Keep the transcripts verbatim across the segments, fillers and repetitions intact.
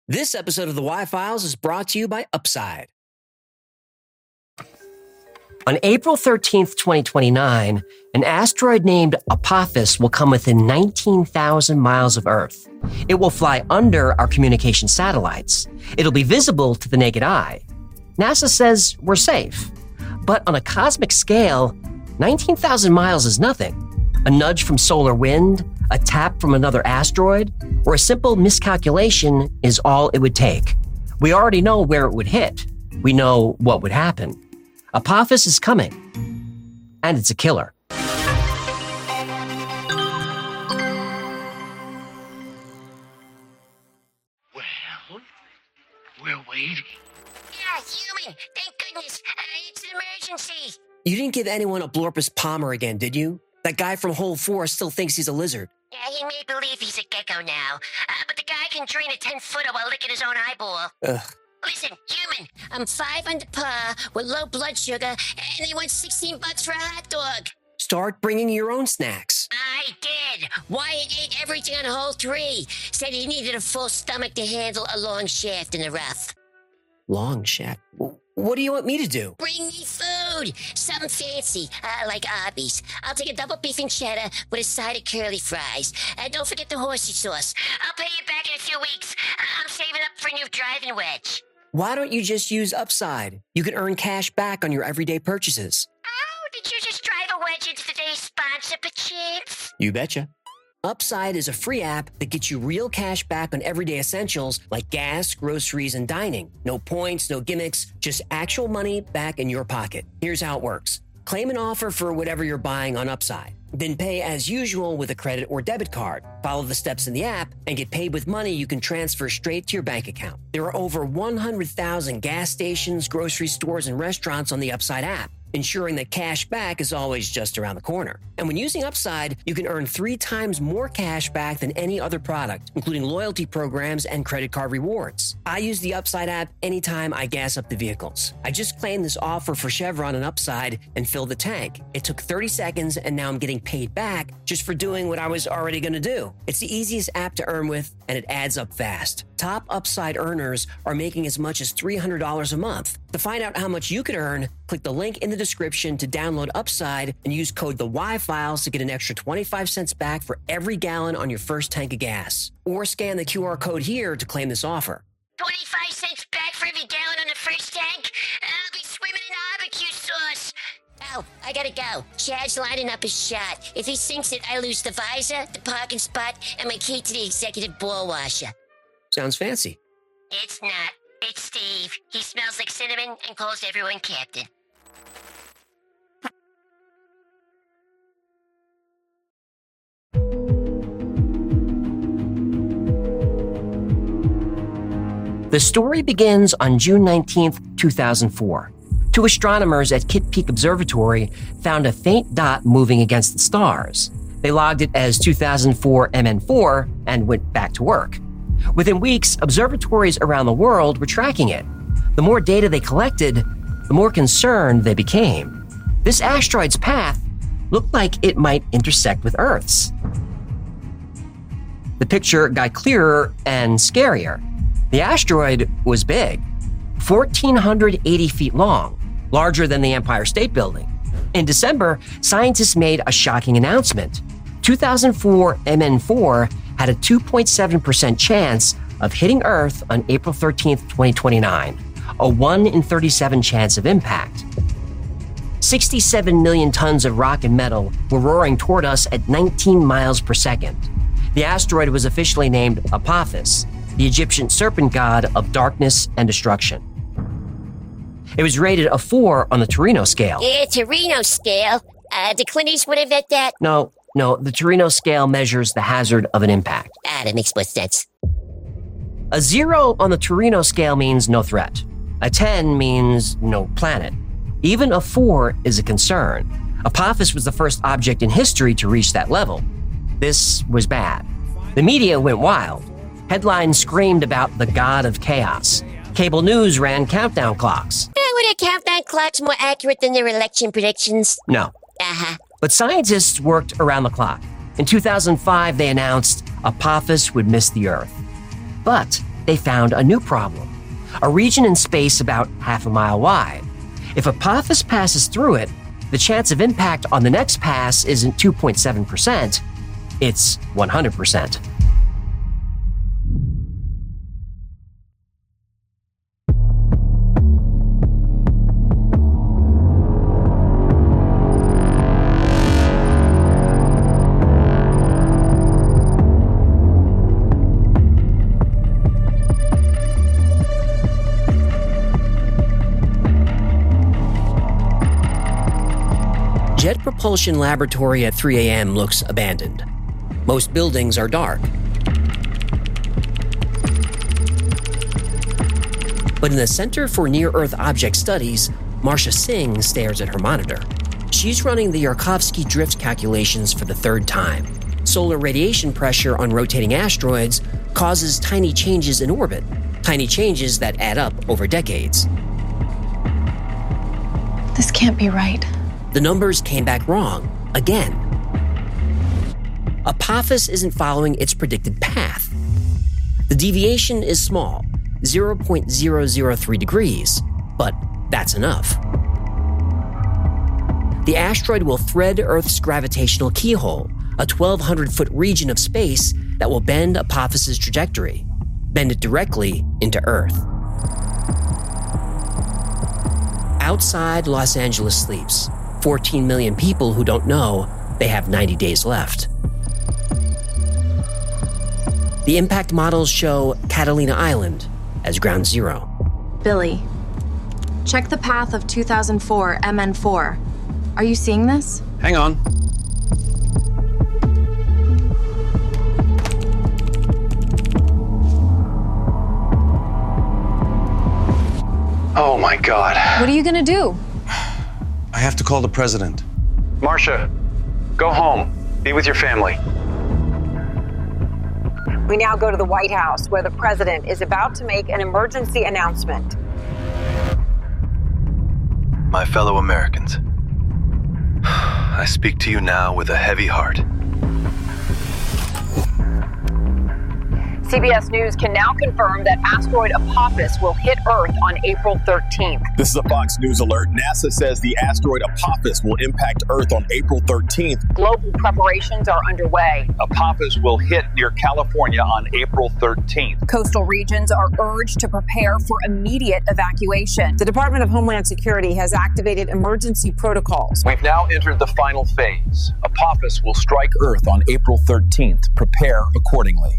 This episode of the Y-Files is brought to you by Upside. On April thirteenth, twenty twenty-nine, an asteroid named Apophis will come within nineteen thousand miles of Earth. It will fly under our communication satellites. It'll be visible to the naked eye. NASA says we're safe. But on a cosmic scale, nineteen thousand miles is nothing. A nudge from solar wind, a tap from another asteroid, or a simple miscalculation is all it would take. We already know where it would hit. We know what would happen. Apophis is coming. And it's a killer. Well, we're waiting. Yeah, human. Thank goodness. Uh, it's an emergency. You didn't give anyone a Blorpus Palmer again, did you? That guy from Whole Forest still thinks he's a lizard. Yeah, he may believe he's a gecko now. Uh, but the guy can drain a ten-footer while licking his own eyeball. Ugh. Listen, human, I'm five under par with low blood sugar, and they want sixteen bucks for a hot dog. Start bringing your own snacks. I did. Wyatt ate everything on hole three. Said he needed a full stomach to handle a long shaft in the rough. Long shaft. What do you want me to do? Bring me food. Something fancy, uh, like Arby's. I'll take a double beef and cheddar with a side of curly fries. And don't forget the horsey sauce. I'll pay you back in a few weeks. I'm saving up for a new driving wedge. Why don't you just use Upside? You can earn cash back on your everyday purchases. Oh, did you just drive a wedge into today's sponsor, perchance? You betcha. Upside is a free app that gets you real cash back on everyday essentials like gas, groceries, and dining. No points, no gimmicks, just actual money back in your pocket. Here's how it works. Claim an offer for whatever you're buying on Upside. Then pay as usual with a credit or debit card. Follow the steps in the app and get paid with money you can transfer straight to your bank account. There are over one hundred thousand gas stations, grocery stores, and restaurants on the Upside app, ensuring that cash back is always just around the corner. And when using Upside, you can earn three times more cash back than any other product, including loyalty programs and credit card rewards. I use the Upside app anytime I gas up the vehicles. I just claimed this offer for Chevron on Upside and filled the tank. It took thirty seconds, and now I'm getting paid back just for doing what I was already going to do. It's the easiest app to earn with, and it adds up fast. Top Upside earners are making as much as three hundred dollars a month. To find out how much you could earn, click the link in the description to download Upside and use code the Y-Files to get an extra twenty-five cents back for every gallon on your first tank of gas. Or scan the Q R code here to claim this offer. twenty-five cents back for every gallon on the first tank? I'll be swimming in barbecue sauce. Oh, I gotta go. Chad's lining up his shot. If he sinks it, I lose the visor, the parking spot, and my key to the executive ball washer. Sounds fancy. It's not. It's Steve. He smells like cinnamon and calls everyone captain. The story begins on June nineteenth, two thousand four. Two astronomers at Kitt Peak Observatory found a faint dot moving against the stars. They logged it as two thousand four M N four and went back to work. Within weeks, observatories around the world were tracking it. The more data they collected, the more concerned they became. This asteroid's path looked like it might intersect with Earth's. The picture got clearer and scarier. The asteroid was big, one thousand four hundred eighty feet long, larger than the Empire State Building. In December, scientists made a shocking announcement. two thousand four M N four had a two point seven percent chance of hitting Earth on April thirteenth, twenty twenty-nine, a one in thirty-seven chance of impact. sixty-seven million tons of rock and metal were roaring toward us at nineteen miles per second. The asteroid was officially named Apophis, the Egyptian serpent god of darkness and destruction. It was rated a four on the Torino scale. Yeah, Torino scale. Uh, the Clint Eastwood invent that? No, no, the Torino scale measures the hazard of an impact. Ah, that makes more sense. A zero on the Torino scale means no threat. A ten means no planet. Even a four is a concern. Apophis was the first object in history to reach that level. This was bad. The media went wild. Headlines screamed about the god of chaos. Cable news ran countdown clocks. Uh, were their countdown clocks more accurate than their election predictions? No. Uh-huh. But scientists worked around the clock. In two thousand five, they announced Apophis would miss the Earth. But they found a new problem, a region in space about half a mile wide. If Apophis passes through it, the chance of impact on the next pass isn't two point seven percent, it's one hundred percent. Jet Propulsion Laboratory at three a.m. looks abandoned. Most buildings are dark. But in the Center for Near-Earth Object Studies, Marcia Singh stares at her monitor. She's running the Yarkovsky drift calculations for the third time. Solar radiation pressure on rotating asteroids causes tiny changes in orbit, tiny changes that add up over decades. This can't be right. The numbers came back wrong, again. Apophis isn't following its predicted path. The deviation is small, zero point zero zero three degrees, but that's enough. The asteroid will thread Earth's gravitational keyhole, a twelve hundred foot region of space that will bend Apophis's trajectory, bend it directly into Earth. Outside, Los Angeles sleeps. fourteen million people who don't know they have ninety days left. The impact models show Catalina Island as ground zero. Billy, check the path of two thousand four M N four. Are you seeing this? Hang on. Oh my God. What are you gonna do? I have to call the president. Marcia, go home. Be with your family. We now go to the White House, where the president is about to make an emergency announcement. My fellow Americans, I speak to you now with a heavy heart. C B S News can now confirm that asteroid Apophis will hit Earth on April thirteenth. This is a Fox News alert. NASA says the asteroid Apophis will impact Earth on April thirteenth. Global preparations are underway. Apophis will hit near California on April thirteenth. Coastal regions are urged to prepare for immediate evacuation. The Department of Homeland Security has activated emergency protocols. We've now entered the final phase. Apophis will strike Earth on April thirteenth. Prepare accordingly.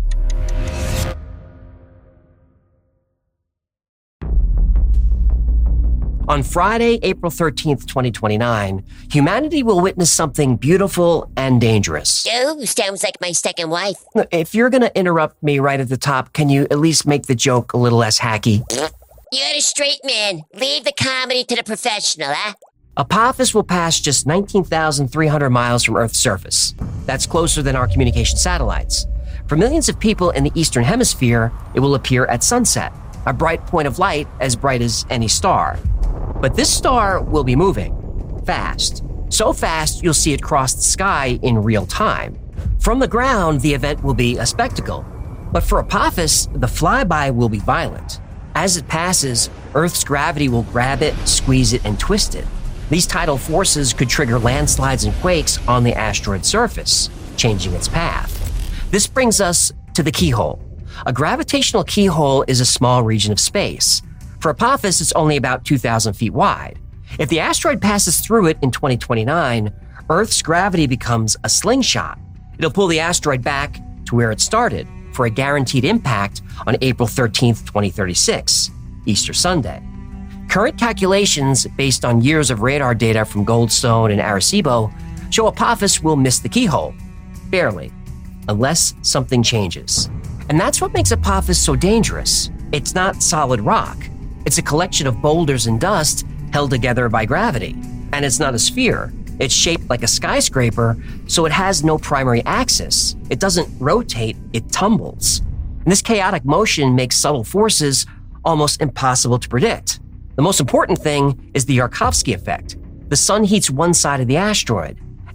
On Friday, April thirteenth, twenty twenty-nine, humanity will witness something beautiful and dangerous. Oh, sounds like my second wife. If you're going to interrupt me right at the top, can you at least make the joke a little less hacky? You're a straight man. Leave the comedy to the professional, huh? Apophis will pass just nineteen thousand three hundred miles from Earth's surface. That's closer than our communication satellites. For millions of people in the Eastern Hemisphere, it will appear at sunset, a bright point of light as bright as any star. But this star will be moving fast. So fast, you'll see it cross the sky in real time. From the ground, the event will be a spectacle. But for Apophis, the flyby will be violent. As it passes, Earth's gravity will grab it, squeeze it, and twist it. These tidal forces could trigger landslides and quakes on the asteroid's surface, changing its path. This brings us to the keyhole. A gravitational keyhole is a small region of space. For Apophis, it's only about two thousand feet wide. If the asteroid passes through it in twenty twenty-nine, Earth's gravity becomes a slingshot. It'll pull the asteroid back to where it started for a guaranteed impact on April thirteenth, twenty thirty-six, Easter Sunday. Current calculations, based on years of radar data from Goldstone and Arecibo, show Apophis will miss the keyhole. Barely. Unless something changes. And that's what makes Apophis so dangerous. It's not solid rock. It's a collection of boulders and dust held together by gravity. And it's not a sphere. It's shaped like a skyscraper, so it has no primary axis. It doesn't rotate, it tumbles. And this chaotic motion makes subtle forces almost impossible to predict. The most important thing is the Yarkovsky effect. The sun heats one side of the asteroid.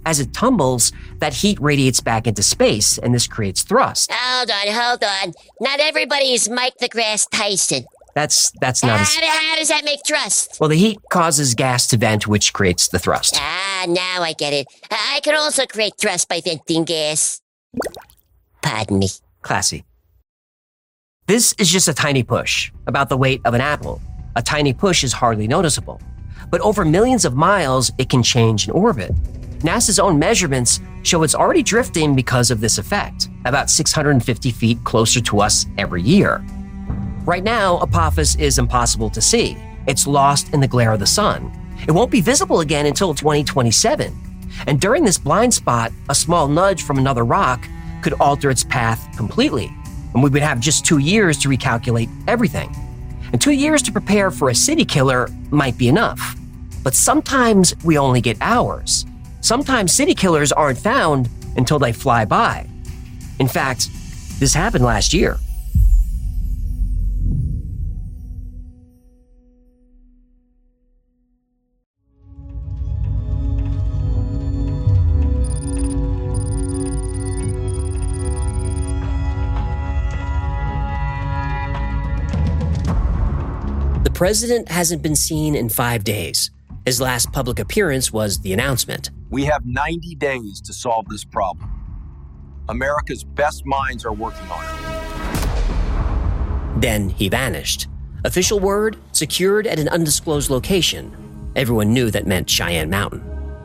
As it tumbles, that heat radiates back into space, and this creates thrust. Hold on, hold on. Not everybody is Mike deGrasse Tyson. That's that's not how, as... how does that make thrust? Well, the heat causes gas to vent, which creates the thrust. Ah, now I get it. I can also create thrust by venting gas. Pardon me. Classy. This is just a tiny push, about the weight of an apple. A tiny push is hardly noticeable. But over millions of miles, it can change in orbit. NASA's own measurements show it's already drifting because of this effect, about six hundred fifty feet closer to us every year. Right now, Apophis is impossible to see. It's lost in the glare of the sun. It won't be visible again until twenty twenty-seven. And during this blind spot, a small nudge from another rock could alter its path completely. And we would have just two years to recalculate everything. And two years to prepare for a city killer might be enough. But sometimes we only get hours. Sometimes city killers aren't found until they fly by. In fact, this happened last year. The president hasn't been seen in five days. His last public appearance was the announcement. We have ninety days to solve this problem. America's best minds are working on it. Then he vanished. Official word, secured at an undisclosed location. Everyone knew that meant Cheyenne Mountain.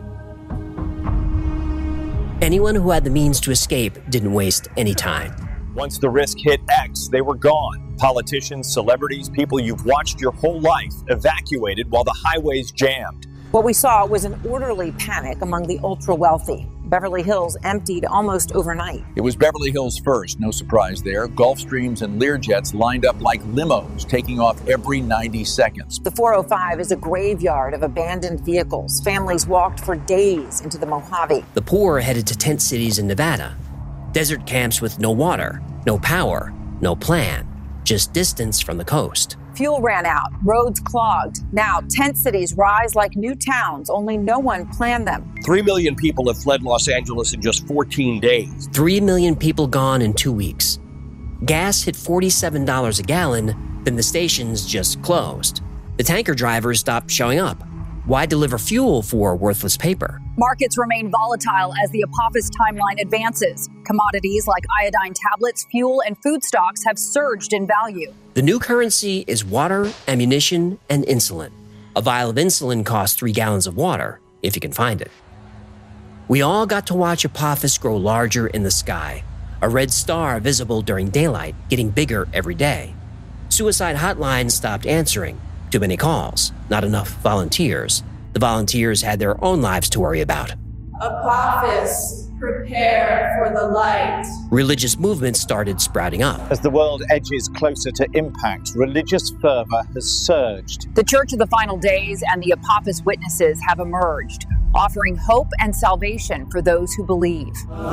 Anyone who had the means to escape didn't waste any time. Once the risk hit X, they were gone. Politicians, celebrities, people you've watched your whole life evacuated while the highways jammed. What we saw was an orderly panic among the ultra-wealthy. Beverly Hills emptied almost overnight. It was Beverly Hills first, no surprise there. Gulfstreams and Learjets lined up like limos, taking off every ninety seconds. The four oh five is a graveyard of abandoned vehicles. Families walked for days into the Mojave. The poor headed to tent cities in Nevada. Desert camps with no water, no power, no plan, just distance from the coast. Fuel ran out, roads clogged. Now tent cities rise like new towns, only no one planned them. Three million people have fled Los Angeles in just fourteen days. Three million people gone in two weeks. Gas hit forty-seven dollars a gallon, then the stations just closed. The tanker drivers stopped showing up. Why deliver fuel for worthless paper? Markets remain volatile as the Apophis timeline advances. Commodities like iodine tablets, fuel, and food stocks have surged in value. The new currency is water, ammunition, and insulin. A vial of insulin costs three gallons of water, if you can find it. We all got to watch Apophis grow larger in the sky, a red star visible during daylight, getting bigger every day. Suicide hotlines stopped answering. Too many calls, not enough volunteers. The volunteers had their own lives to worry about. Apophis, prepare for the light. Religious movements started sprouting up. As the world edges closer to impact, religious fervor has surged. The Church of the Final Days and the Apophis Witnesses have emerged, offering hope and salvation for those who believe.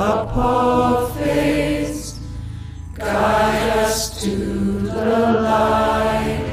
Apophis, guide us to the light.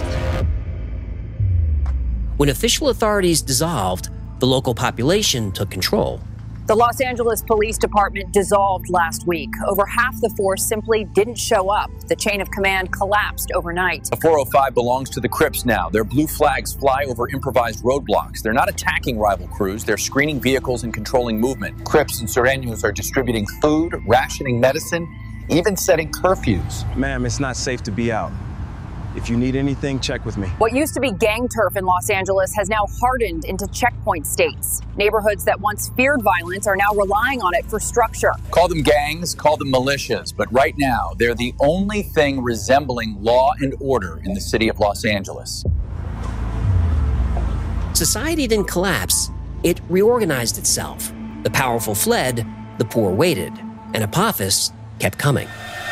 When official authorities dissolved, the local population took control. The Los Angeles Police Department dissolved last week. Over half the force simply didn't show up. The chain of command collapsed overnight. The four oh five belongs to the Crips now. Their blue flags fly over improvised roadblocks. They're not attacking rival crews. They're screening vehicles and controlling movement. Crips and Sureños are distributing food, rationing medicine, even setting curfews. Ma'am, it's not safe to be out. If you need anything, check with me. What used to be gang turf in Los Angeles has now hardened into checkpoint states. Neighborhoods that once feared violence are now relying on it for structure. Call them gangs, call them militias, but right now, they're the only thing resembling law and order in the city of Los Angeles. Society didn't collapse. It reorganized itself. The powerful fled, the poor waited, and Apophis kept coming.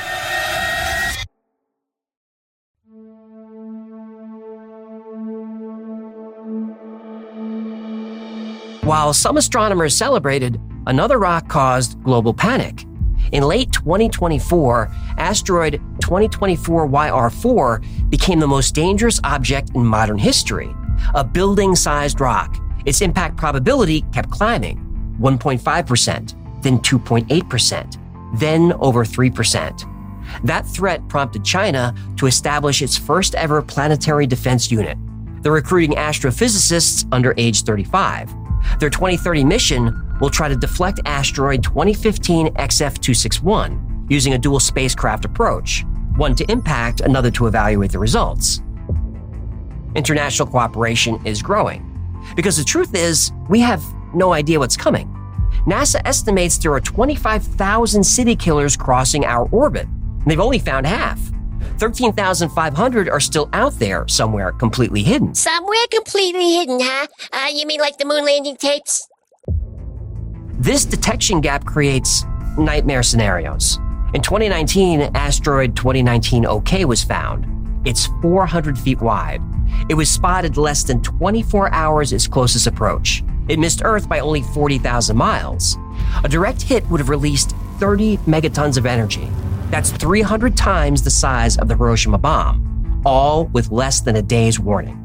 While some astronomers celebrated, another rock caused global panic. In late twenty twenty-four, asteroid twenty twenty-four Y R four became the most dangerous object in modern history, a building-sized rock. Its impact probability kept climbing. one point five percent, then two point eight percent, then over three percent. That threat prompted China to establish its first ever planetary defense unit. They're recruiting astrophysicists under age thirty-five. Their twenty thirty mission will try to deflect asteroid twenty fifteen X F two sixty-one using a dual spacecraft approach, one to impact, another to evaluate the results. International cooperation is growing because the truth is we have no idea what's coming. NASA estimates there are twenty-five thousand city killers crossing our orbit. They've only found half. thirteen thousand five hundred are still out there somewhere completely hidden. Somewhere completely hidden, huh? Uh, you mean like the moon landing tapes? This detection gap creates nightmare scenarios. In twenty nineteen, asteroid twenty nineteen O K was found. It's four hundred feet wide. It was spotted less than twenty-four hours its closest approach. It missed Earth by only forty thousand miles. A direct hit would have released thirty megatons of energy. That's three hundred times the size of the Hiroshima bomb, all with less than a day's warning.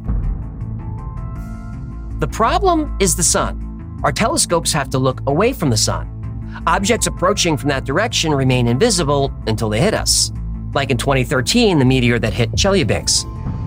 The problem is the sun. Our telescopes have to look away from the sun. Objects approaching from that direction remain invisible until they hit us, like in twenty thirteen, the meteor that hit Chelyabinsk.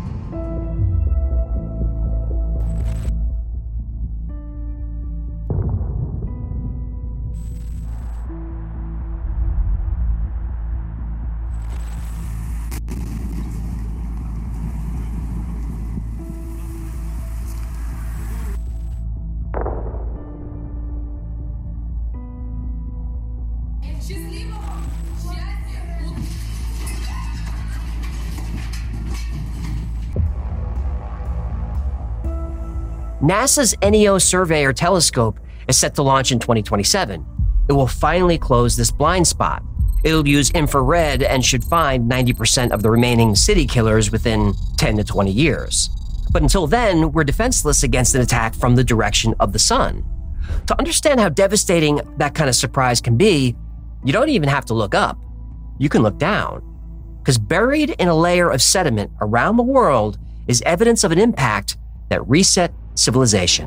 NASA's N E O Surveyor telescope is set to launch in twenty twenty-seven. It will finally close this blind spot. It'll use infrared and should find ninety percent of the remaining city killers within ten to twenty years. But until then, we're defenseless against an attack from the direction of the sun. To understand how devastating that kind of surprise can be, you don't even have to look up. You can look down. Because buried in a layer of sediment around the world is evidence of an impact that reset civilization.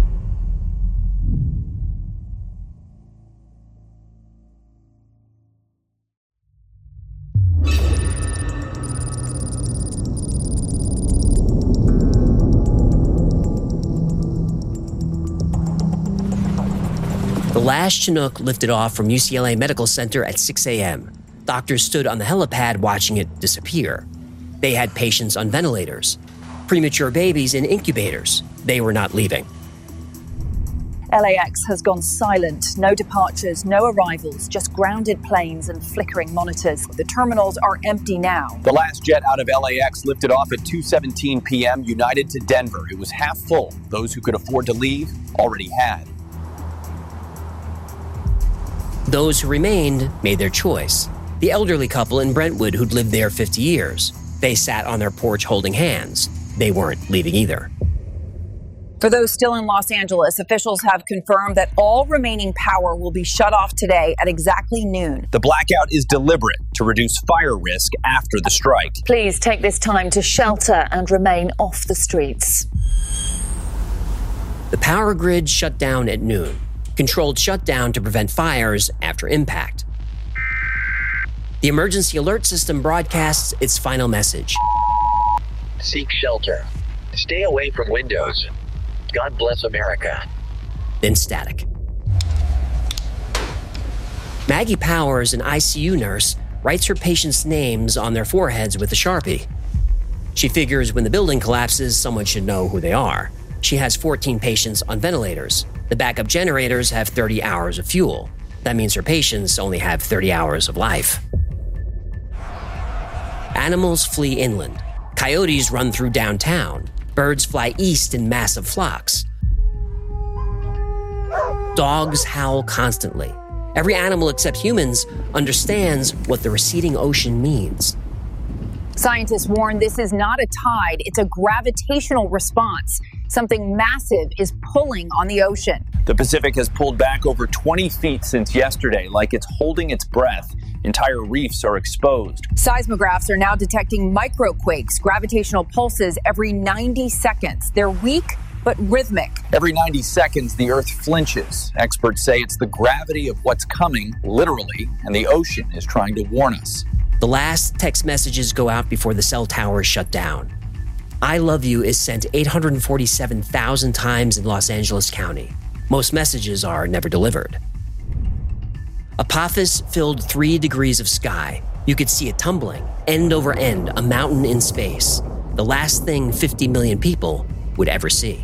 The last Chinook lifted off from U C L A Medical Center at six a.m. Doctors stood on the helipad watching it disappear. They had patients on ventilators, premature babies in incubators. They were not leaving. L A X has gone silent. No departures, no arrivals, just grounded planes and flickering monitors. The terminals are empty now. The last jet out of L A X lifted off at two seventeen p.m. United to Denver. It was half full. Those who could afford to leave already had. Those who remained made their choice. The elderly couple in Brentwood who'd lived there fifty years. They sat on their porch holding hands. They weren't leaving either. For those still in Los Angeles, officials have confirmed that all remaining power will be shut off today at exactly noon. The blackout is deliberate to reduce fire risk after the strike. Please take this time to shelter and remain off the streets. The power grid shut down at noon. Controlled shutdown to prevent fires after impact. The emergency alert system broadcasts its final message. Seek shelter. Stay away from windows. God bless America. Then static. Maggie Powers, an I C U nurse, writes her patients' names on their foreheads with a Sharpie. She figures when the building collapses, someone should know who they are. She has fourteen patients on ventilators. The backup generators have thirty hours of fuel. That means her patients only have thirty hours of life. Animals flee inland. Coyotes run through downtown. Birds fly east in massive flocks. Dogs howl constantly. Every animal except humans understands what the receding ocean means. Scientists warn this is not a tide, it's a gravitational response. Something massive is pulling on the ocean. The Pacific has pulled back over twenty feet since yesterday, like it's holding its breath. Entire reefs are exposed. Seismographs are now detecting microquakes, gravitational pulses every ninety seconds. They're weak but rhythmic. Every ninety seconds, the Earth flinches. Experts say it's the gravity of what's coming, literally, and the ocean is trying to warn us. The last text messages go out before the cell tower is shut down. I love you is sent eight hundred forty-seven thousand times in Los Angeles County. Most messages are never delivered. Apophis filled three degrees of sky. You could see it tumbling, end over end, a mountain in space. The last thing fifty million people would ever see.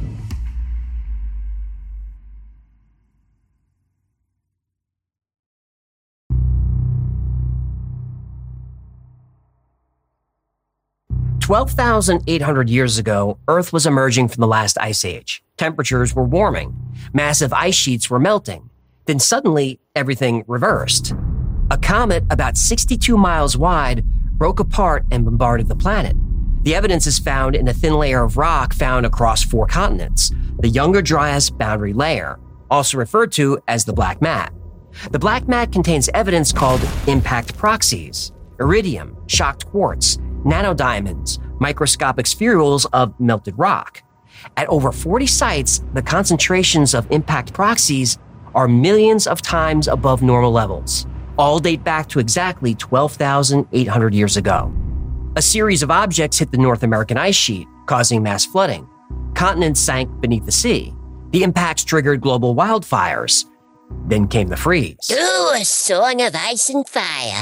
twelve thousand eight hundred years ago, Earth was emerging from the last ice age. Temperatures were warming. Massive ice sheets were melting. Then suddenly, everything reversed. A comet about sixty-two miles wide broke apart and bombarded the planet. The evidence is found in a thin layer of rock found across four continents, the Younger Dryas boundary layer, also referred to as the black mat. The black mat contains evidence called impact proxies, iridium, shocked quartz, nanodiamonds, microscopic spherules of melted rock. At over forty sites, the concentrations of impact proxies are millions of times above normal levels. All date back to exactly twelve thousand eight hundred years ago. A series of objects hit the North American ice sheet, causing mass flooding. Continents sank beneath the sea. The impacts triggered global wildfires. Then came the freeze. Ooh, a song of ice and fire.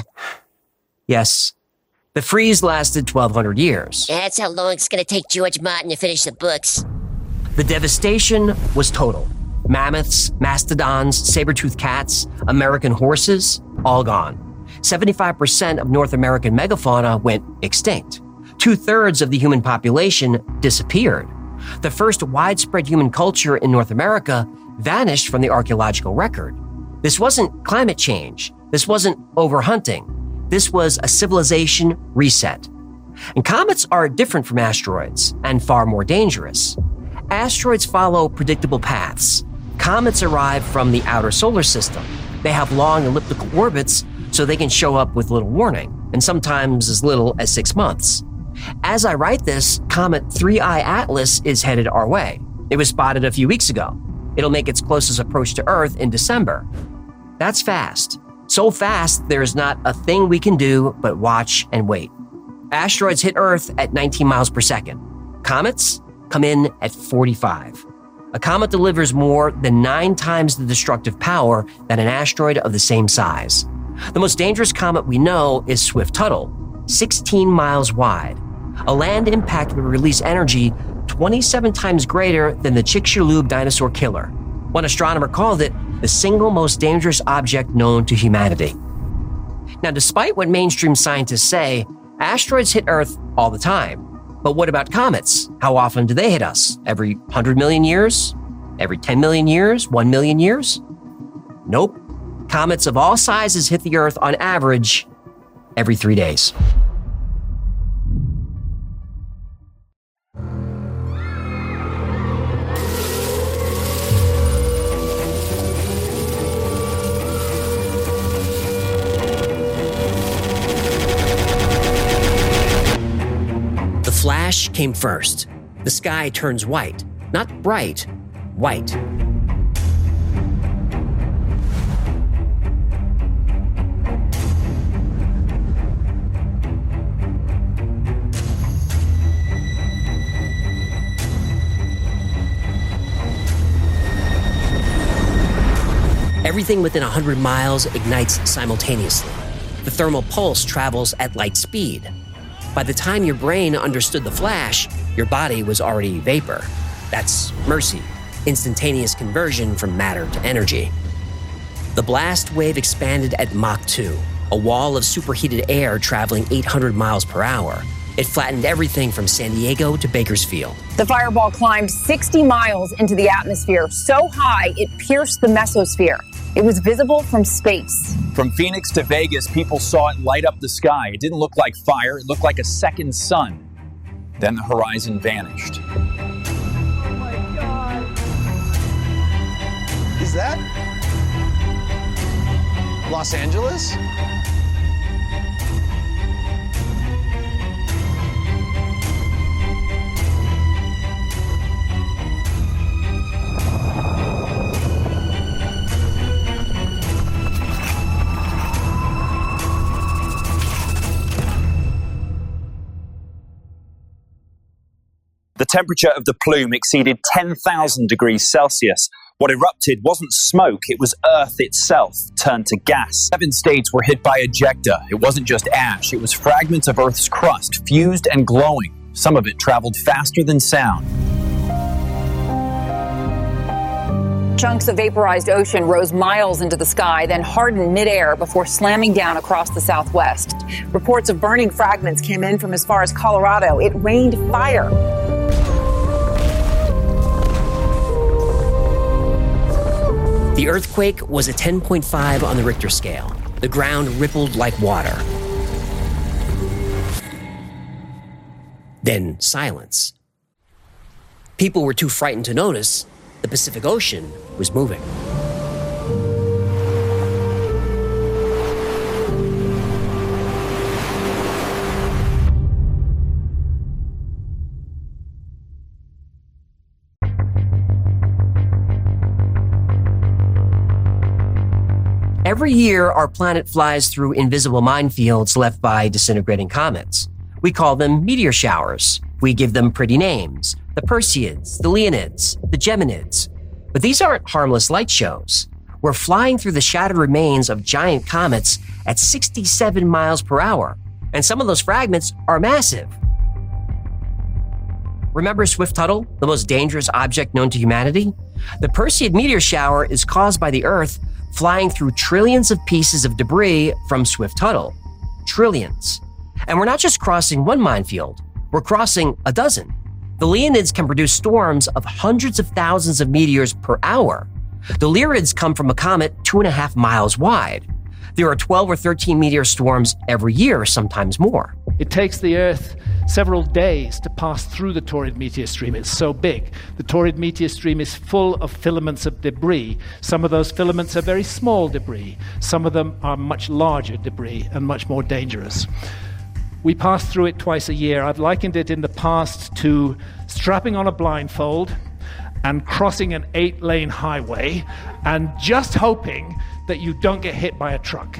Yes, the freeze lasted twelve hundred years. That's how long it's gonna take George Martin to finish the books. The devastation was total. Mammoths, mastodons, saber-toothed cats, American horses, all gone. seventy-five percent of North American megafauna went extinct. Two-thirds of the human population disappeared. The first widespread human culture in North America vanished from the archaeological record. This wasn't climate change. This wasn't overhunting. This was a civilization reset. And comets are different from asteroids and far more dangerous. Asteroids follow predictable paths. Comets arrive from the outer solar system. They have long elliptical orbits, so they can show up with little warning, and sometimes as little as six months. As I write this, Comet three I Atlas is headed our way. It was spotted a few weeks ago. It'll make its closest approach to Earth in December. That's fast. So fast, there's not a thing we can do but watch and wait. Asteroids hit Earth at nineteen miles per second. Comets come in at forty-five. A comet delivers more than nine times the destructive power than an asteroid of the same size. The most dangerous comet we know is Swift-Tuttle, sixteen miles wide. A land impact would release energy twenty-seven times greater than the Chicxulub dinosaur killer. One astronomer called it the single most dangerous object known to humanity. Now, despite what mainstream scientists say, asteroids hit Earth all the time. But what about comets? How often do they hit us? Every one hundred million years? Every ten million years? one million years? Nope. Comets of all sizes hit the Earth on average every three days. The flash came first. The sky turns white. Not bright, white. Everything within one hundred miles ignites simultaneously. The thermal pulse travels at light speed. By the time your brain understood the flash, your body was already vapor. That's MERCY, instantaneous conversion from matter to energy. The blast wave expanded at Mach two, a wall of superheated air traveling eight hundred miles per hour. It flattened everything from San Diego to Bakersfield. The fireball climbed sixty miles into the atmosphere, so high it pierced the mesosphere. It was visible from space. From Phoenix to Vegas, people saw it light up the sky. It didn't look like fire, it looked like a second sun. Then the horizon vanished. Oh my God. Is that Los Angeles? The temperature of the plume exceeded ten thousand degrees Celsius. What erupted wasn't smoke, it was Earth itself turned to gas. Seven states were hit by ejecta. It wasn't just ash, it was fragments of Earth's crust, fused and glowing. Some of it traveled faster than sound. Chunks of vaporized ocean rose miles into the sky, then hardened midair before slamming down across the southwest. Reports of burning fragments came in from as far as Colorado. It rained fire. The earthquake was a ten point five on the Richter scale. The ground rippled like water. Then silence. People were too frightened to notice the Pacific Ocean was moving. Every year, our planet flies through invisible minefields left by disintegrating comets. We call them meteor showers. We give them pretty names: the Perseids, the Leonids, the Geminids. But these aren't harmless light shows. We're flying through the shattered remains of giant comets at sixty-seven miles per hour, and some of those fragments are massive. Remember Swift-Tuttle, the most dangerous object known to humanity? The Perseid meteor shower is caused by the Earth flying through trillions of pieces of debris from Swift-Tuttle. Trillions. And we're not just crossing one minefield, we're crossing a dozen. The Leonids can produce storms of hundreds of thousands of meteors per hour. The Lyrids come from a comet two and a half miles wide. There are twelve or thirteen meteor storms every year, sometimes more. It takes the Earth several days to pass through the Taurid meteor stream. It's so big. The Taurid meteor stream is full of filaments of debris. Some of those filaments are very small debris. Some of them are much larger debris and much more dangerous. We pass through it twice a year. I've likened it in the past to strapping on a blindfold and crossing an eight-lane highway and just hoping that you don't get hit by a truck.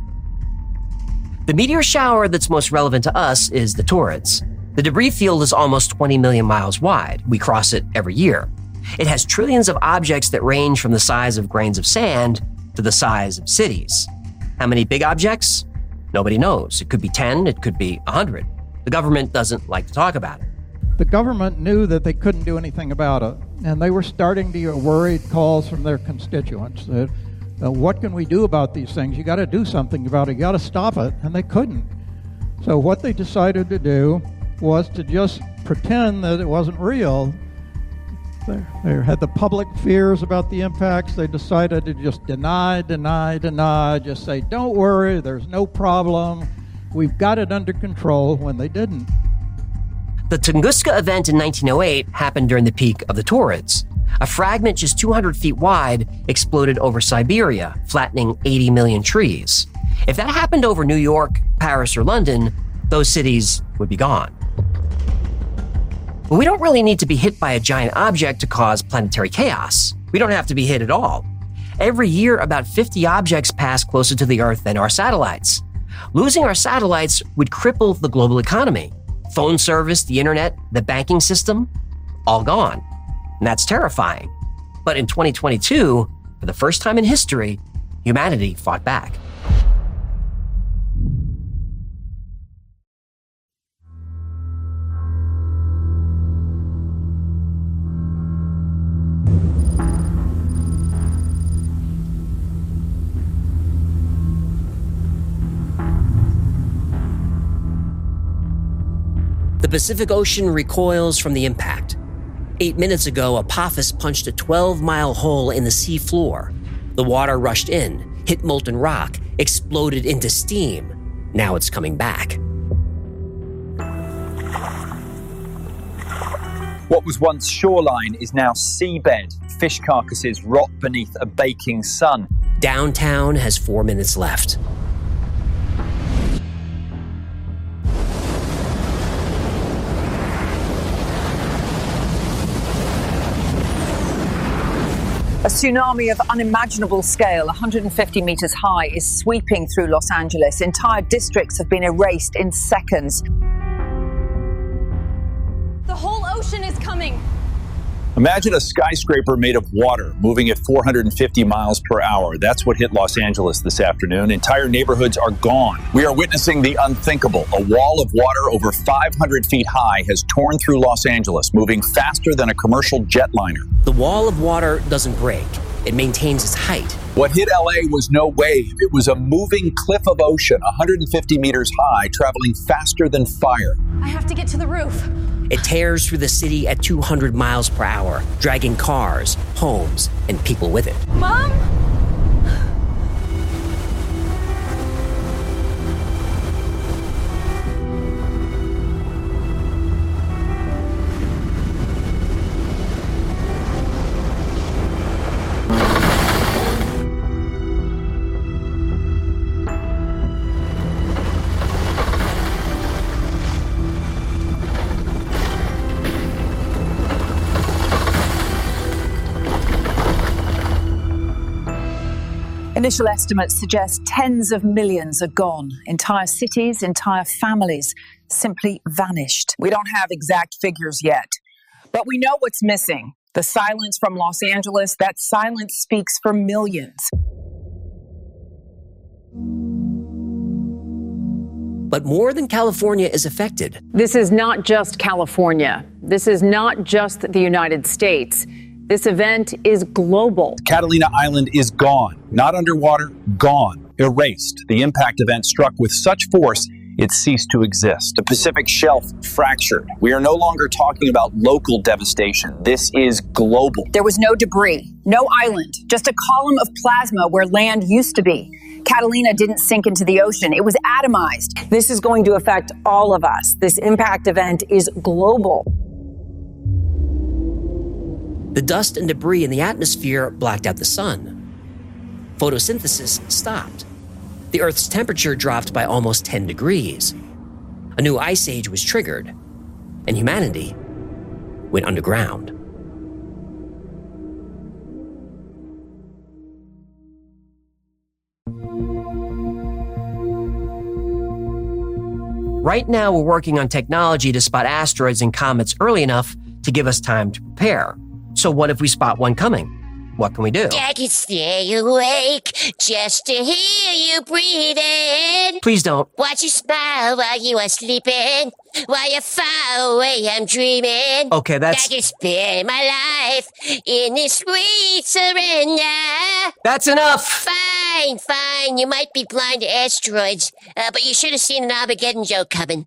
The meteor shower that's most relevant to us is the Taurids. The debris field is almost twenty million miles wide. We cross it every year. It has trillions of objects that range from the size of grains of sand to the size of cities. How many big objects? Nobody knows. It could be ten, it could be one hundred. The government doesn't like to talk about it. The government knew that they couldn't do anything about it, and they were starting to get worried calls from their constituents that, uh, what can we do about these things? You got to do something about it. You got to stop it, and they couldn't. So what they decided to do was to just pretend that it wasn't real. They, they had the public fears about the impacts. They decided to just deny, deny, deny, just say, don't worry, there's no problem. We've got it under control, when they didn't. The Tunguska event in nineteen oh eight happened during the peak of the Taurids. A fragment just two hundred feet wide exploded over Siberia, flattening eighty million trees. If that happened over New York, Paris, or London, those cities would be gone. But we don't really need to be hit by a giant object to cause planetary chaos. We don't have to be hit at all. Every year, about fifty objects pass closer to the Earth than our satellites. Losing our satellites would cripple the global economy. Phone service, the internet, the banking system, all gone. And that's terrifying. But in twenty twenty-two, for the first time in history, humanity fought back. The Pacific Ocean recoils from the impact. Eight minutes ago, Apophis punched a twelve-mile hole in the sea floor. The water rushed in, hit molten rock, exploded into steam. Now it's coming back. What was once shoreline is now seabed. Fish carcasses rot beneath a baking sun. Downtown has four minutes left. A tsunami of unimaginable scale, one hundred fifty meters high, is sweeping through Los Angeles. Entire districts have been erased in seconds. The whole ocean is coming. Imagine a skyscraper made of water moving at four hundred fifty miles per hour. That's what hit Los Angeles this afternoon. Entire neighborhoods are gone. We are witnessing the unthinkable. A wall of water over five hundred feet high has torn through Los Angeles, moving faster than a commercial jetliner. The wall of water doesn't break. It maintains its height. What hit L A was no wave. It was a moving cliff of ocean, one hundred fifty meters high, traveling faster than fire. I have to get to the roof. It tears through the city at two hundred miles per hour, dragging cars, homes, and people with it. Mom? Initial estimates suggest tens of millions are gone. Entire cities, entire families simply vanished. We don't have exact figures yet, but we know what's missing. The silence from Los Angeles, that silence speaks for millions. But more than California is affected. This is not just California. This is not just the United States. This event is global. Catalina Island is gone. Not underwater, gone. Erased. The impact event struck with such force, it ceased to exist. The Pacific Shelf fractured. We are no longer talking about local devastation. This is global. There was no debris, no island, just a column of plasma where land used to be. Catalina didn't sink into the ocean. It was atomized. This is going to affect all of us. This impact event is global. The dust and debris in the atmosphere blacked out the sun. Photosynthesis stopped. The Earth's temperature dropped by almost ten degrees. A new ice age was triggered, and humanity went underground. Right now, we're working on technology to spot asteroids and comets early enough to give us time to prepare. So what if we spot one coming? What can we do? I can stay awake just to hear you breathing. Please don't. Watch you smile while you are sleeping. While you're far away, I'm dreaming. Okay, that's... I can spend my life in this sweet surrender. That's enough. Fine, fine. You might be blind to asteroids, uh, but you should have seen an Armageddon joke coming.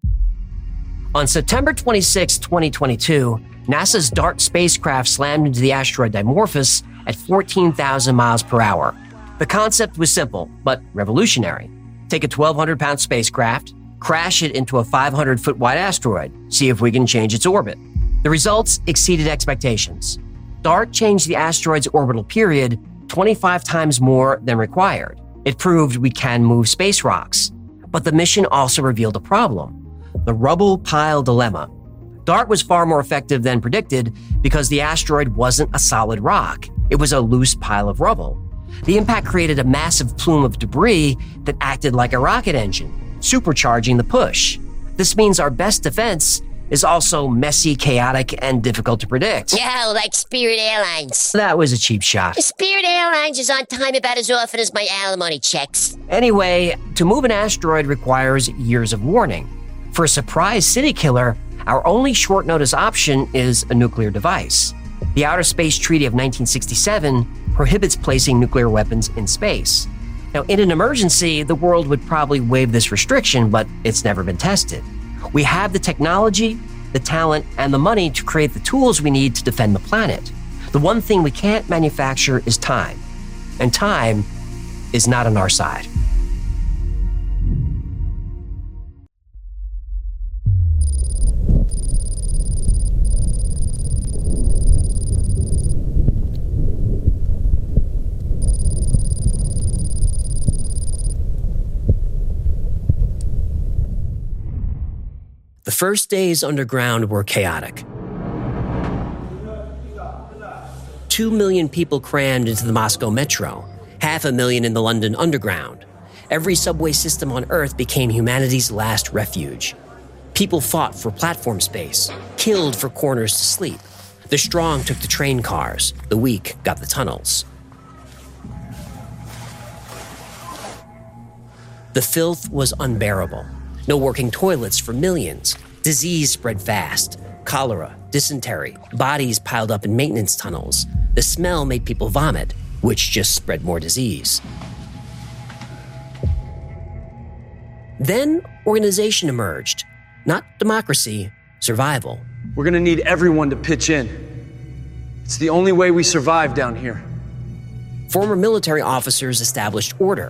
On September twenty-sixth, twenty twenty-two, NASA's DART spacecraft slammed into the asteroid Dimorphos at fourteen thousand miles per hour. The concept was simple, but revolutionary. Take a twelve hundred pound spacecraft, crash it into a five hundred foot wide asteroid, see if we can change its orbit. The results exceeded expectations. DART changed the asteroid's orbital period twenty-five times more than required. It proved we can move space rocks. But the mission also revealed a problem: the rubble pile dilemma. DART was far more effective than predicted because the asteroid wasn't a solid rock. It was a loose pile of rubble. The impact created a massive plume of debris that acted like a rocket engine, supercharging the push. This means our best defense is also messy, chaotic, and difficult to predict. Yeah, like Spirit Airlines. That was a cheap shot. Spirit Airlines is on time about as often as my alimony checks. Anyway, to move an asteroid requires years of warning. For a surprise city killer, our only short notice option is a nuclear device. The Outer Space Treaty of nineteen sixty-seven prohibits placing nuclear weapons in space. Now, in an emergency, the world would probably waive this restriction, but it's never been tested. We have the technology, the talent, and the money to create the tools we need to defend the planet. The one thing we can't manufacture is time, and time is not on our side. The first days underground were chaotic. Two million people crammed into the Moscow metro, half a million in the London Underground. Every subway system on Earth became humanity's last refuge. People fought for platform space, killed for corners to sleep. The strong took the train cars, the weak got the tunnels. The filth was unbearable. No working toilets for millions. Disease spread fast. Cholera, dysentery, bodies piled up in maintenance tunnels. The smell made people vomit, which just spread more disease. Then organization emerged. Not democracy, survival. We're gonna need everyone to pitch in. It's the only way we survive down here. Former military officers established order.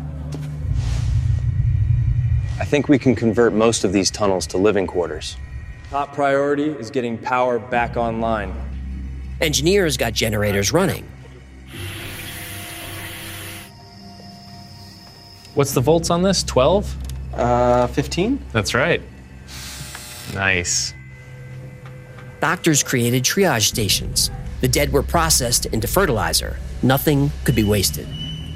I think we can convert most of these tunnels to living quarters. Top priority is getting power back online. Engineers got generators running. What's the volts on this? twelve? Uh, fifteen? That's right. Nice. Doctors created triage stations. The dead were processed into fertilizer. Nothing could be wasted.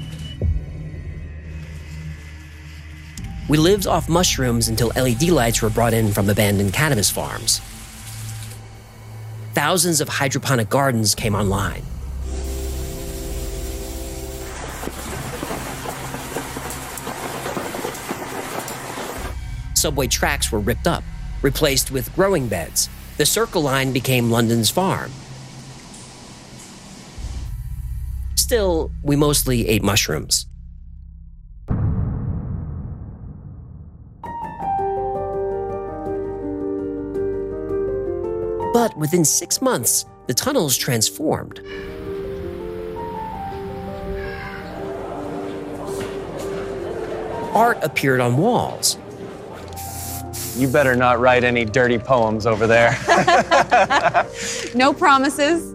We lived off mushrooms until L E D lights were brought in from abandoned cannabis farms. Thousands of hydroponic gardens came online. Subway tracks were ripped up, replaced with growing beds. The Circle Line became London's farm. Still, we mostly ate mushrooms. But within six months, the tunnels transformed. Art appeared on walls. You better not write any dirty poems over there. No promises.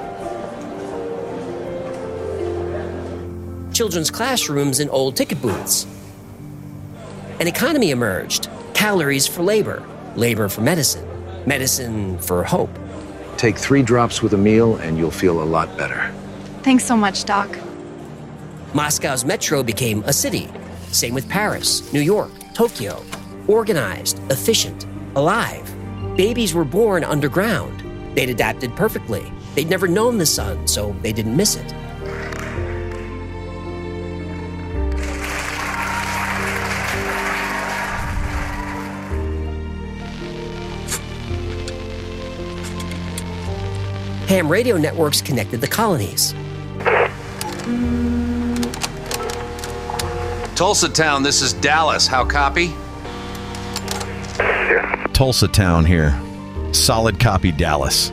Children's classrooms in old ticket booths. An economy emerged. Calories for labor, labor for medicine, medicine for hope. Take three drops with a meal and you'll feel a lot better. Thanks so much, Doc. Moscow's metro became a city. Same with Paris, New York, Tokyo. Organized, efficient, alive. Babies were born underground. They'd adapted perfectly. They'd never known the sun, so they didn't miss it. Ham radio networks connected the colonies. Tulsa Town, this is Dallas. How copy? Tulsa Town here. Solid copy, Dallas.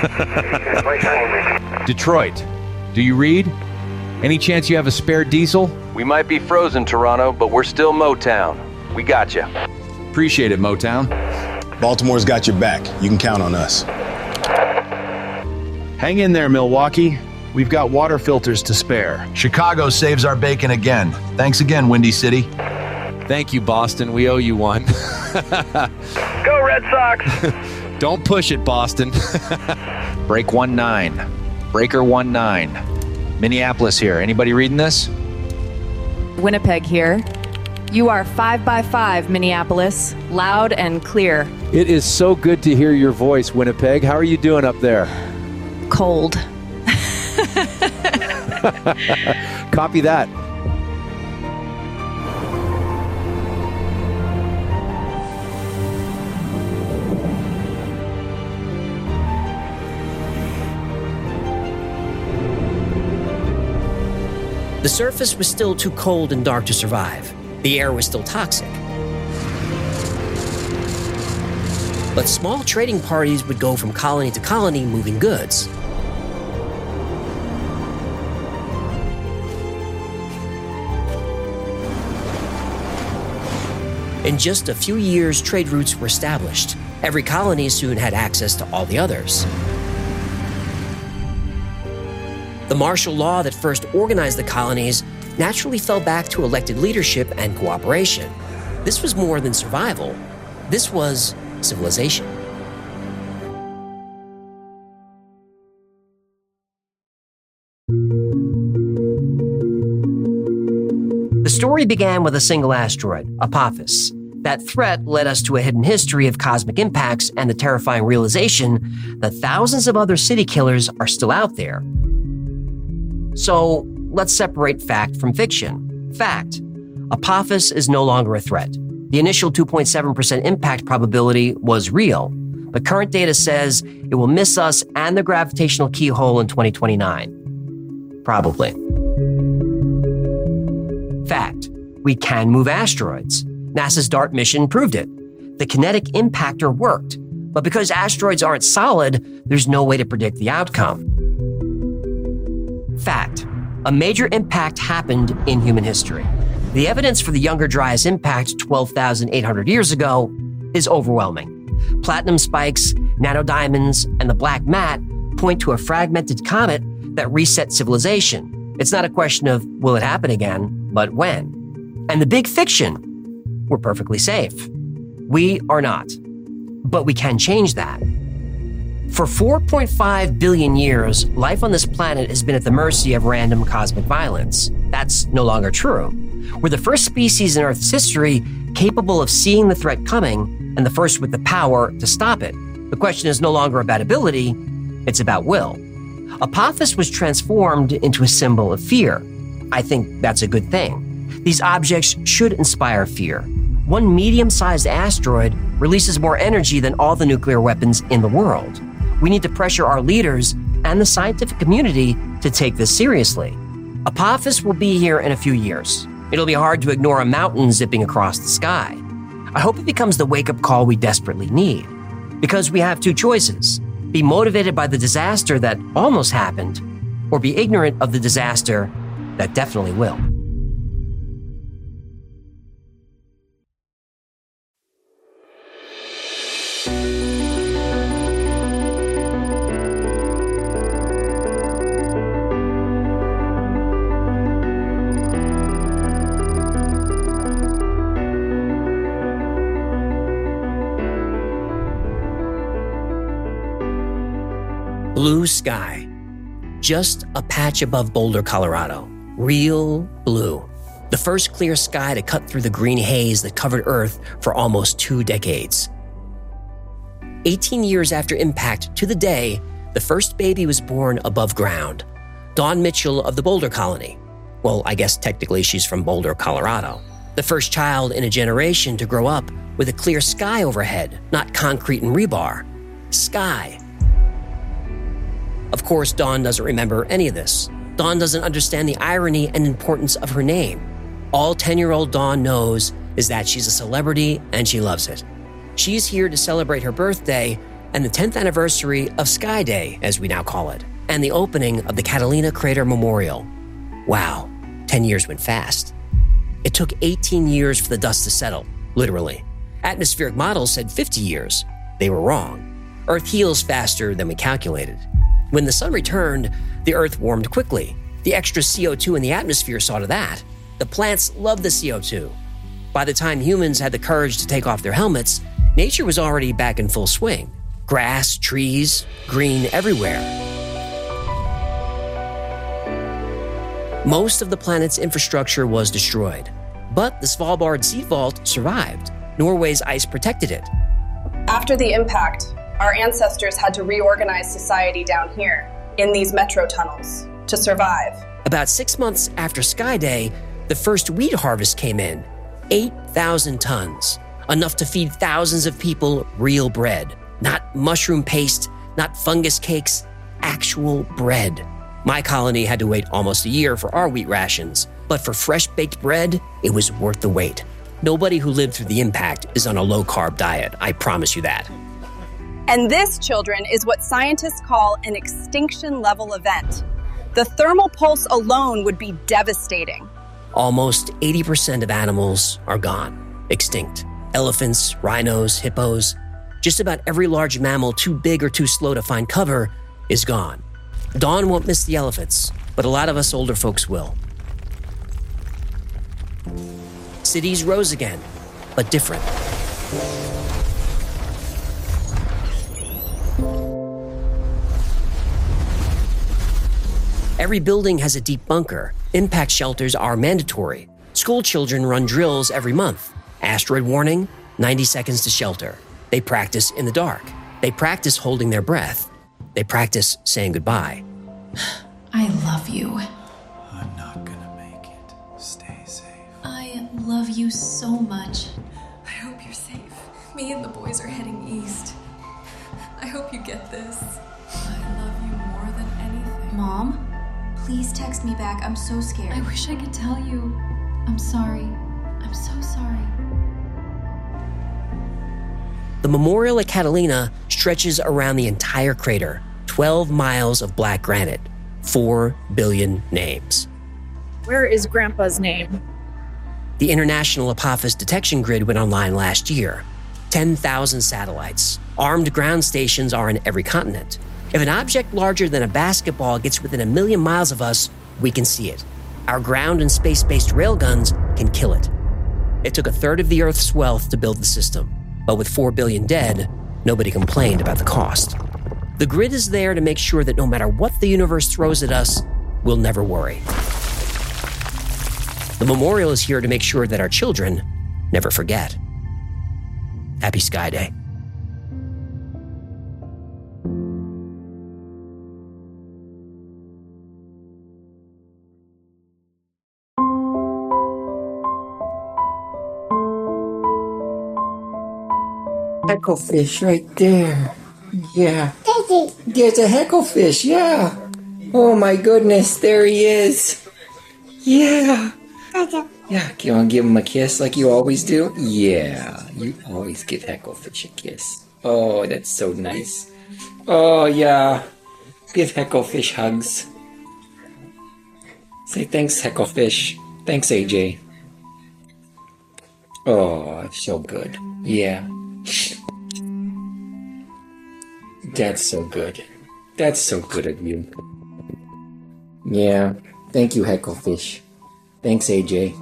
Detroit, do you read? Any chance you have a spare diesel? We might be frozen, Toronto, but we're still Motown. We got you. Appreciate it, Motown. Baltimore's got your back. You can count on us. Hang in there, Milwaukee. We've got water filters to spare. Chicago saves our bacon again. Thanks again, Windy City. Thank you, Boston. We owe you one. Go Red Sox! Don't push it, Boston. Break one nine. Breaker one nine. Minneapolis here. Anybody reading this? Winnipeg here. You are five by five, Minneapolis. Loud and clear. It is so good to hear your voice, Winnipeg. How are you doing up there? Cold. Copy that. The surface was still too cold and dark to survive. The air was still toxic. But small trading parties would go from colony to colony moving goods. In just a few years, trade routes were established. Every colony soon had access to all the others. The martial law that first organized the colonies naturally fell back to elected leadership and cooperation. This was more than survival. This was civilization. The story began with a single asteroid, Apophis. That threat led us to a hidden history of cosmic impacts and the terrifying realization that thousands of other city killers are still out there. So let's separate fact from fiction. Fact: Apophis is no longer a threat. The initial two point seven percent impact probability was real, but current data says it will miss us and the gravitational keyhole in twenty twenty-nine. Probably. Fact: We can move asteroids. NASA's DART mission proved it. The kinetic impactor worked, but because asteroids aren't solid, there's no way to predict the outcome. Fact: A major impact happened in human history. The evidence for the Younger Dryas impact twelve thousand eight hundred years ago is overwhelming. Platinum spikes, nanodiamonds, and the black mat point to a fragmented comet that reset civilization. It's not a question of will it happen again, but when. And the big fiction: we're perfectly safe. We are not. But we can change that. For four point five billion years, life on this planet has been at the mercy of random cosmic violence. That's no longer true. We're the first species in Earth's history capable of seeing the threat coming and the first with the power to stop it. The question is no longer about ability, it's about will. Apophis was transformed into a symbol of fear. I think that's a good thing. These objects should inspire fear. One medium-sized asteroid releases more energy than all the nuclear weapons in the world. We need to pressure our leaders and the scientific community to take this seriously. Apophis will be here in a few years. It'll be hard to ignore a mountain zipping across the sky. I hope it becomes the wake-up call we desperately need. Because we have two choices: be motivated by the disaster that almost happened, or be ignorant of the disaster that definitely will. Blue sky. Just a patch above Boulder, Colorado. Real blue. The first clear sky to cut through the green haze that covered Earth for almost two decades. eighteen years after impact, to the day, the first baby was born above ground. Dawn Mitchell of the Boulder Colony. Well, I guess technically she's from Boulder, Colorado. The first child in a generation to grow up with a clear sky overhead, not concrete and rebar. Sky. Of course, Dawn doesn't remember any of this. Dawn doesn't understand the irony and importance of her name. All ten-year-old Dawn knows is that she's a celebrity and she loves it. She's here to celebrate her birthday and the tenth anniversary of Sky Day, as we now call it, and the opening of the Catalina Crater Memorial. Wow, ten years went fast. It took eighteen years for the dust to settle, literally. Atmospheric models said fifty years. They were wrong. Earth heals faster than we calculated. When the sun returned, the Earth warmed quickly. The extra C O two in the atmosphere saw to that. The plants loved the C O two. By the time humans had the courage to take off their helmets, nature was already back in full swing. Grass, trees, green everywhere. Most of the planet's infrastructure was destroyed, but the Svalbard Sea Vault survived. Norway's ice protected it. After the impact, our ancestors had to reorganize society down here, in these metro tunnels, to survive. About six months after Sky Day, the first wheat harvest came in. eight thousand tons. Enough to feed thousands of people real bread. Not mushroom paste, not fungus cakes, actual bread. My colony had to wait almost a year for our wheat rations, but for fresh-baked bread, it was worth the wait. Nobody who lived through the impact is on a low-carb diet, I promise you that. And this, children, is what scientists call an extinction-level event. The thermal pulse alone would be devastating. Almost eighty percent of animals are gone, extinct. Elephants, rhinos, hippos. Just about every large mammal too big or too slow to find cover is gone. Dawn won't miss the elephants, but a lot of us older folks will. Cities rose again, but different. Every building has a deep bunker. Impact shelters are mandatory. School children run drills every month. Asteroid warning, ninety seconds to shelter. They practice in the dark. They practice holding their breath. They practice saying goodbye. I love you. I'm not gonna make it. Stay safe. I love you so much. I hope you're safe. Me and the boys are heading east. I hope you get this. I love you more than anything. Mom, please text me back. I'm so scared. I wish I could tell you. I'm sorry. I'm so sorry. The memorial at Catalina stretches around the entire crater, twelve miles of black granite, four billion names. Where is Grandpa's name? The International Apophis Detection Grid went online last year. ten thousand satellites. Armed ground stations are in every continent. If an object larger than a basketball gets within a million miles of us, we can see it. Our ground and space-based railguns can kill it. It took a third of the Earth's wealth to build the system, but with four billion dead, nobody complained about the cost. The grid is there to make sure that no matter what the universe throws at us, we'll never worry. The memorial is here to make sure that our children never forget. Happy Sky Day. Hecklefish right there. Yeah. There's a hecklefish, yeah. Oh my goodness, there he is. Yeah. Yeah, you want to give him a kiss like you always do? Yeah, you always give Hecklefish a kiss. Oh, that's so nice. Oh, yeah. Give Hecklefish hugs. Say thanks, Hecklefish. Thanks, A J. Oh, so good. Yeah. That's so good. That's so good of you. Yeah. Thank you, Hecklefish. Thanks, A J.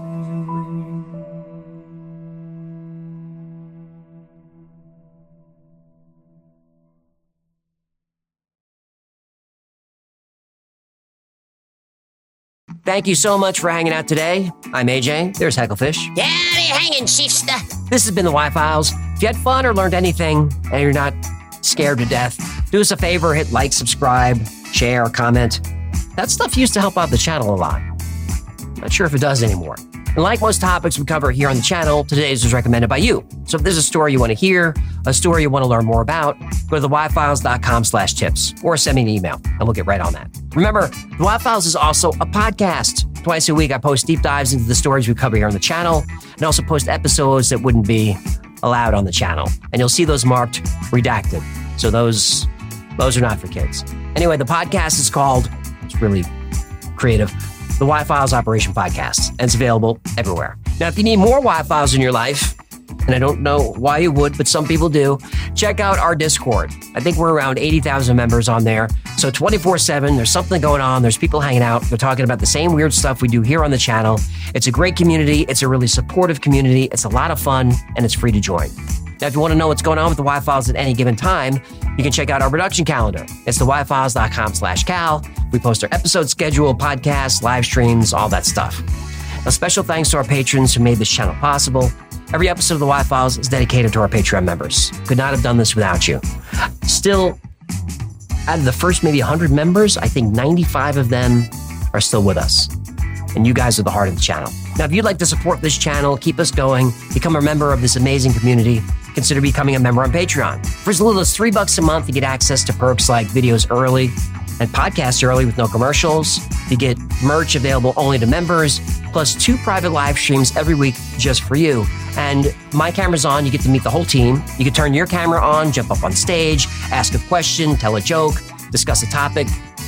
Thank you so much for hanging out today. I'm A J. There's Hecklefish. Yeah, they're hanging, Chiefster. This has been the Y-Files. If you had fun or learned anything and you're not scared to death, do us a favor, hit like, subscribe, share, comment. That stuff used to help out the channel a lot. Not sure if it does anymore. And like most topics we cover here on the channel, today's was recommended by you. So if there's a story you want to hear, a story you want to learn more about, go to the y files dot com slash tips or send me an email and we'll get right on that. Remember, the Y-Files is also a podcast. Twice a week, I post deep dives into the stories we cover here on the channel and also post episodes that wouldn't be allowed on the channel. And you'll see those marked redacted. So those, those are not for kids. Anyway, the podcast is called, it's really creative, the Y-Files Operation Podcast, and it's available everywhere. Now, if you need more Y-Files in your life, and I don't know why you would, but some people do, check out our Discord. I think we're around eighty thousand members on there. So twenty-four seven, there's something going on. There's people hanging out. They're talking about the same weird stuff we do here on the channel. It's a great community. It's a really supportive community. It's a lot of fun, and it's free to join. Now, if you want to know what's going on with the Y-Files at any given time, you can check out our production calendar. It's the y files dot com slash cal. We post our episode schedule, podcasts, live streams, all that stuff. A special thanks to our patrons who made this channel possible. Every episode of the Y-Files is dedicated to our Patreon members. Could not have done this without you. Still, out of the first maybe one hundred members, I think ninety-five of them are still with us. And you guys are the heart of the channel. Now, if you'd like to support this channel, keep us going, become a member of this amazing community, consider becoming a member on Patreon. For as little as three bucks a month, you get access to perks like videos early and podcasts early with no commercials. You get merch available only to members, plus two private live streams every week just for you. And my camera's on, you get to meet the whole team. You can turn your camera on, jump up on stage, ask a question, tell a joke, discuss a topic,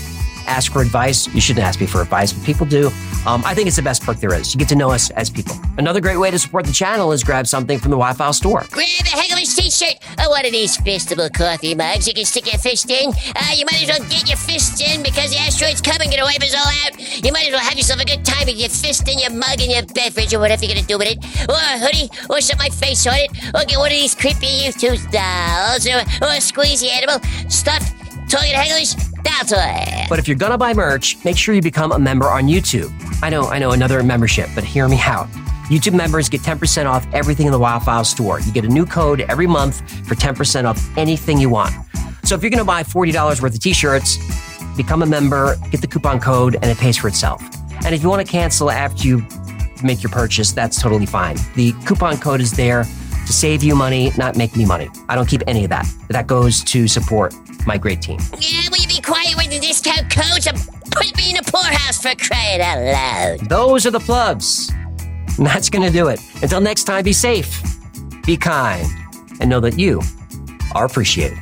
ask for advice. You shouldn't ask me for advice, but people do. Um, I think it's the best perk there is. You get to know us as people. Another great way to support the channel is grab something from the Y-File store. Grab a Hecklefish t-shirt or one of these festival coffee mugs you can stick your fist in. Uh, you might as well get your fists in because the asteroid's coming, gonna wipe us all out. You might as well have yourself a good time with your fist in your mug and your beverage or whatever you're gonna do with it. Or a hoodie, or set my face on it, or get one of these creepy YouTube dolls, or, or a squeezy animal. Stuff, talking Hecklefish, that's it. But if you're gonna buy merch, make sure you become a member on YouTube. I know, I know, another membership, but hear me out. YouTube members get ten percent off everything in the Wildfile store. You get a new code every month for ten percent off anything you want. So if you're going to buy forty dollars worth of t-shirts, become a member, get the coupon code, and it pays for itself. And if you want to cancel after you make your purchase, that's totally fine. The coupon code is there to save you money, not make me money. I don't keep any of that. That goes to support my great team. Yeah, will you be quiet with the discount codes and put me in a poorhouse for crying out loud? Those are the plugs. And that's going to do it. Until next time, be safe, be kind, and know that you are appreciated.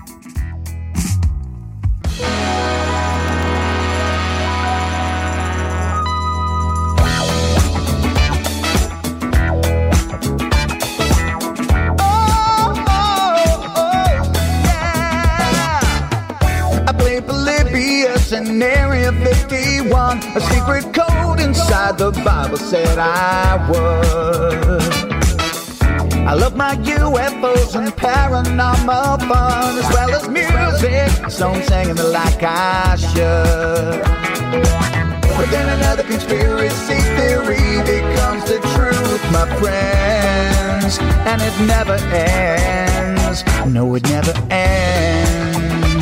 In Area fifty-one, a secret code inside the Bible said I would. I love my U F Os and paranormal fun, as well as music, so I'm singing it like I should. But then another conspiracy theory becomes the truth, my friends, and it never ends. No, it never ends.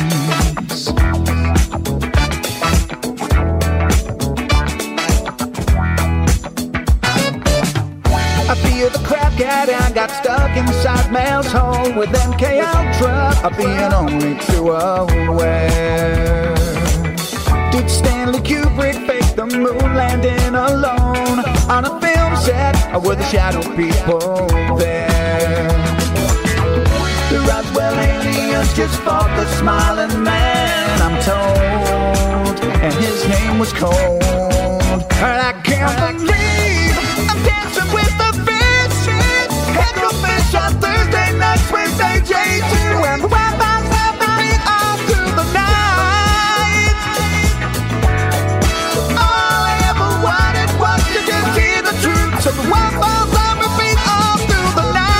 I feel the crap cat and got stuck inside Mel's hole with M K Ultra of being only too aware. Did Stanley Kubrick fake the moon landing alone on a film set, or were the shadow people there? The Roswell aliens just fought the smiling man, I'm told, and his name was Cold. And I can't believe I'm dancing with the fish. Heckle fish on Thursday nights with A J two, and the Wi-Fi's helping me all through the night. All I ever wanted was to just hear the truth, so the Wi-Fi's helping me all through the night.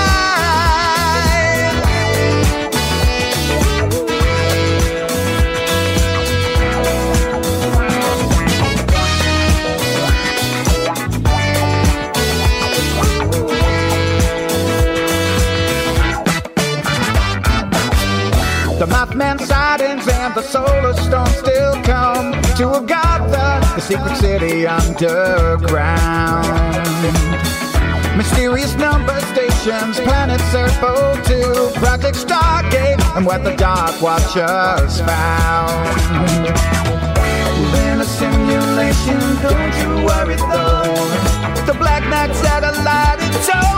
The Mothman sightings and the solar storm still come to Agatha, the secret city underground. Mysterious number stations, planet Earth oh two, Project Stargate, and what the Dark Watchers found. In a simulation, don't you worry though. The Black Knight satellite, it's over.